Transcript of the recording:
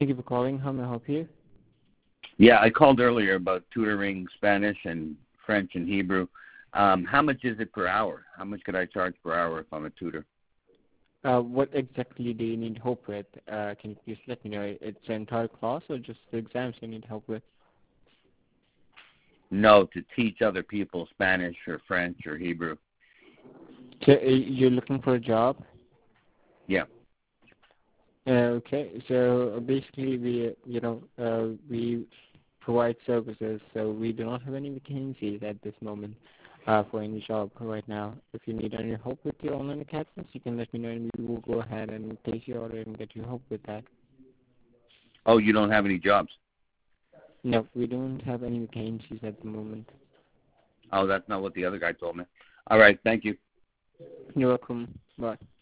Thank you for calling. How may I help you? Yeah, I called earlier about tutoring Spanish and French and Hebrew. How much is it per hour? How much could I charge per hour if I'm a tutor? What exactly do you need help with? Can you please let me know? It's the entire class or just the exams you need help with? No, to teach other people Spanish or French or Hebrew. So you're looking for a job? Yeah. Okay. So basically, we provide services. So we do not have any vacancies at this moment for any job right now. If you need any help with your online academies, you can let me know, and we will go ahead and place your order and get you help with that. Oh, you don't have any jobs? No, we don't have any vacancies at the moment. Oh, that's not what the other guy told me. All right, thank you. You're welcome. Bye.